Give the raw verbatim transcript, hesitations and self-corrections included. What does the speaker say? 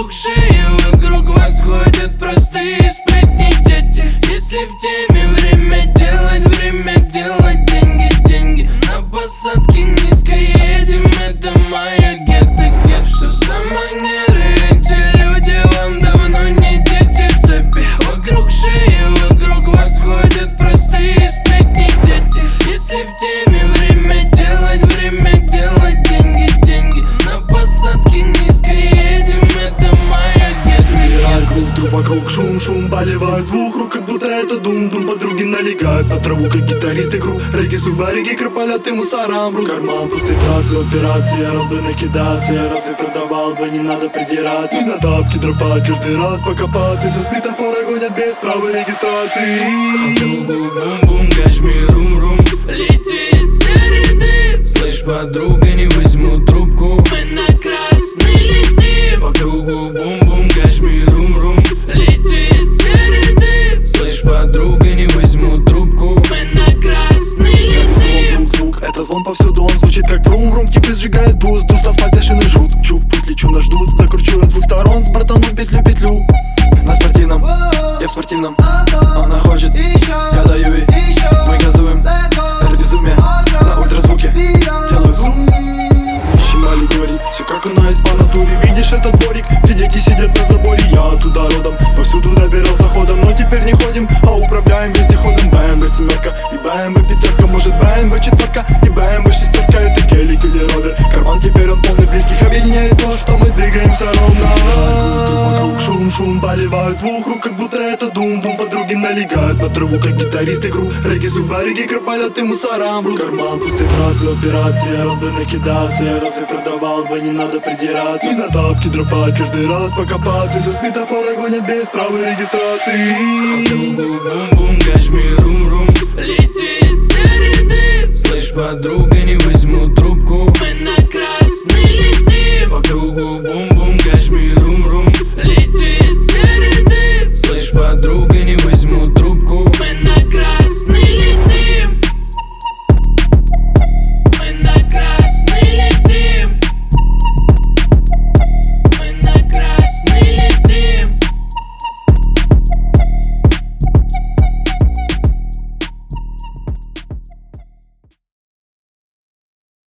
вокруг шеи, вокруг вас ходят простые сплетни дети. Если в теме, время делать, время делать деньги, деньги. На посадке низко едем, это моя гетто, гет. Что за манеры, эти люди вам давно не дети. Цепи вокруг шеи, вокруг вас ходят простые сплетни дети. Если в теме, время делать, время делать деньги, деньги. На посадке низко едем, это моя гетто. Играет воздух вокруг, шум, шум, поливает двух рук, как будто это дум-дум. Подруги налегают на траву, как гитаристы круг. Регги, субариги, кропалят и мусорам в рук. Карман пустый, братцы, операции, я рад бы накидаться. Я разве продавал бы, не надо придираться. И на тапки дропать каждый раз покопаться. Со светофора гонят без правой регистрации. Бум-бум, гашми, рум-рум. Летит середы. Слышь, подруга, не возьму трубку. Мы на красный летим. По кругу бум-бум, гашми, рум-рум. Летит середы. Слышь, подруга, не возьму трубку. Мы на красный летим. Звук, звук, это звон повсюду, он звучит как врум-врум. Кипы сжигает буст, дуст, асфальт, шины жрут. Чу в путь лечу, нас ждут. Закручу я с двух сторон, с братаном петлю-петлю. На спортивном, я в спортивном. Она хочет, я даю ей. Мы газуем, это безумие. На ультразвуке делаю зум. Ищем аллегорий, все как у нас по натуре. Видишь этот дворик, где дети сидят на заборе. Я оттуда родом, повсюду добирался ходом. Но теперь не ходим, а управляем вездеходом. БМВ семерка и БМВ пятерка. Может БМВ четверка и БМВ шестерка. Это гелик или ровер. Карман теперь он полный, близких объединяет то, что мы двигаемся ровно. Вокруг шум, шум, поливают двух рук, как будто это дум-дум. Подруги налегают на траву, как гитаристы круг. Регги, субариги, кропалят и мусорам в рук. Карман пустый, братцы, операции, я рад бы накидаться. Я разве продавал бы, не надо придираться. И на тапки дропать каждый раз покопаться. Со светофора гонят без правой регистрации. Бум-бум, гашми, рум-рум. Летит середы. Слышь, подруга, не возьму трубку. Мы на красный летим. По кругу бум.